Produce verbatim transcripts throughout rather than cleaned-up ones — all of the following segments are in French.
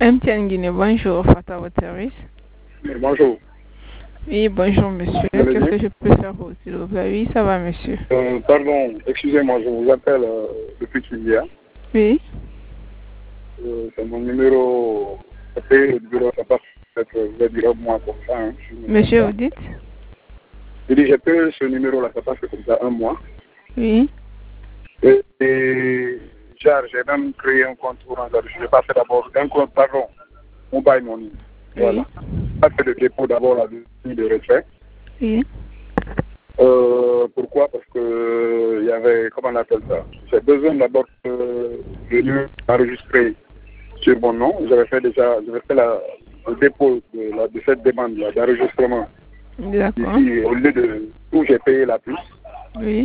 M T N Guinée, bonjour, Fata, votre service. Bonjour. Oui, bonjour, monsieur. Qu'est-ce que je peux faire pour vous, s'il vous plaît? Oui, ça va, monsieur. Euh, pardon, excusez-moi, je vous appelle euh, depuis Kilia. Oui. Euh, c'est mon numéro. Après, le numéro, ça passe peut-être, vous allez dire un mois comme ça. Hein, monsieur, vous dites? Je dis, j'ai payé ce numéro-là, ça passe comme ça un mois. Oui. Et, et genre, j'ai même créé un compte pour un Je vais passer d'abord un compte, pardon, mobile money. Voilà. Ça, c'est le dépôt d'abord la vie de retrait. Oui. Euh, pourquoi? Parce que il y avait, comment on appelle ça? J'ai besoin d'abord de venir enregistrer sur mon nom. J'avais fait déjà, j'avais fait la, le dépôt de, la, de cette demande là d'enregistrement. D'accord. Ici, au lieu de où j'ai payé la puce. Oui.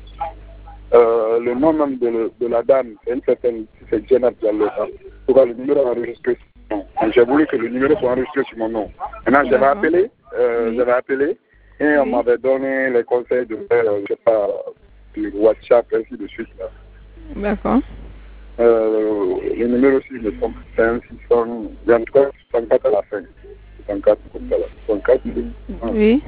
Euh, le nom même de, de la dame, c'est une certaine, c'est Jenna Diallo. Pourquoi le numéro enregistré sur mon nom? J'ai voulu que le numéro soit enregistré sur mon nom. Maintenant, j'avais appelé, euh, oui. j'avais appelé, et oui. on m'avait donné les conseils de faire, je sais pas, du WhatsApp, ainsi de suite. D'accord. Euh, le numéro aussi, me semble, c'est un six cents, il y a en tout cas soixante-quatre à la fin. soixante-quatre, comme ça, là. soixante-quatre, oui.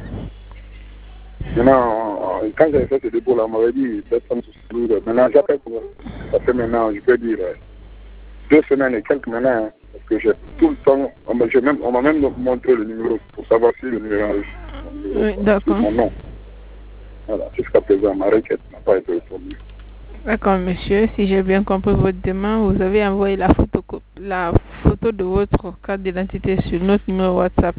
Maintenant, quand j'avais fait ce dépôt-là, on m'avait dit deux semaines sous Maintenant, j'appelle pour ça fait maintenant, je peux dire, deux semaines et quelques maintenant, hein, parce que j'ai tout le temps, on m'a même, même montré le numéro pour savoir si le numéro est oui, d'accord. mon nom. Voilà, jusqu'à présent, ma requête n'a pas été répondue. D'accord, monsieur. Si j'ai bien compris votre demande, vous avez envoyé la photo, la photo de votre carte d'identité sur notre numéro WhatsApp.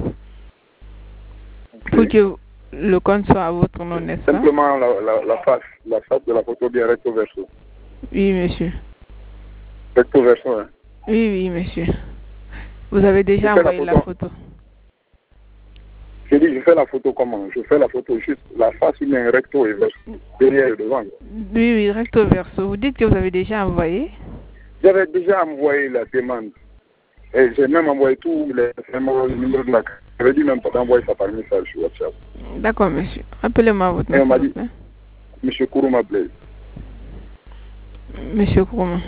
Okay. Pour que le compte soit à votre nom, n'est-ce pas? Simplement la, la, la face, la face de la photo bien recto verso. Oui, monsieur. Recto verso, hein? Oui, oui, monsieur. Vous avez déjà envoyé la photo. la photo. Je dis, je fais la photo comment? Je fais la photo juste la face ou bien recto et verso, derrière et devant. Oui, oui, recto verso. Vous dites que vous avez déjà envoyé? J'avais déjà envoyé la demande. Et j'ai même envoyé tous les numéros de la carte. J'avais dit même pas d'envoyer ça par message sur WhatsApp. D'accord, monsieur. Appelez-moi votre nom. Et on m'a dit, monsieur Kourouma Blaise. Monsieur Kourouma.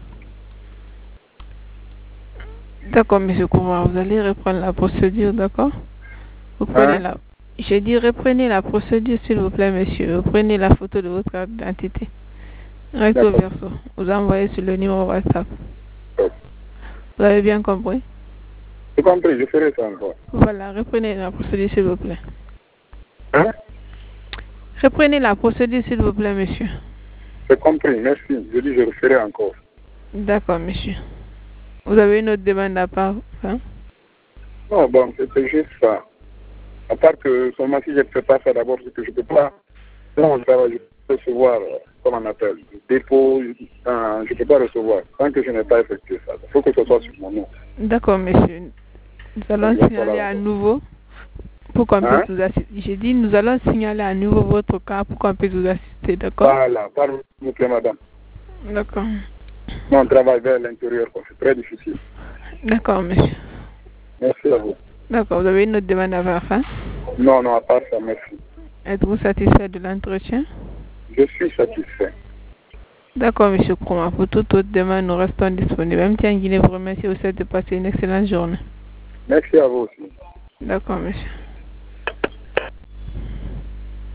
D'accord, monsieur Kourouma. Vous allez reprendre la procédure, d'accord? Vous prenez hein? la... J'ai dit reprenez la procédure, s'il vous plaît, monsieur. Vous prenez la photo de votre carte d'identité. Recto verso. Vous envoyez sur le numéro WhatsApp. Okay. Vous avez bien compris? J'ai compris, je ferai ça encore. Voilà, reprenez la procédure, s'il vous plaît. Hein? Reprenez la procédure, s'il vous plaît, monsieur. J'ai compris, merci. Je dis, je le ferai encore. D'accord, monsieur. Vous avez une autre demande à part, hein? Non, bon, c'était juste ça. À part que seulement si je ne fais pas ça d'abord, c'est que je ne peux pas. Non, je peux recevoir, comment on appelle, dépôt, euh, je ne peux pas recevoir tant que je n'ai pas effectué ça. Il faut que ce soit sur mon nom. D'accord, monsieur. Nous allons Donc, signaler à nouveau pour qu'on hein? puisse vous assister. J'ai dit, nous allons signaler à nouveau votre cas pour qu'on puisse vous assister, d'accord? Voilà, pardon, s'il vous plaît, madame. D'accord. Non, on travaille vers l'intérieur, c'est très difficile. D'accord, monsieur. Merci à vous. D'accord, vous avez une autre demande à faire, hein? Non, non, à part ça, merci. Êtes-vous satisfait de l'entretien? Je suis satisfait. D'accord, monsieur Kouma. Pour toute autre demande, nous restons disponibles. M T N Guinée vous remercie aussi de passer une excellente journée. Merci à vous aussi. D'accord, monsieur.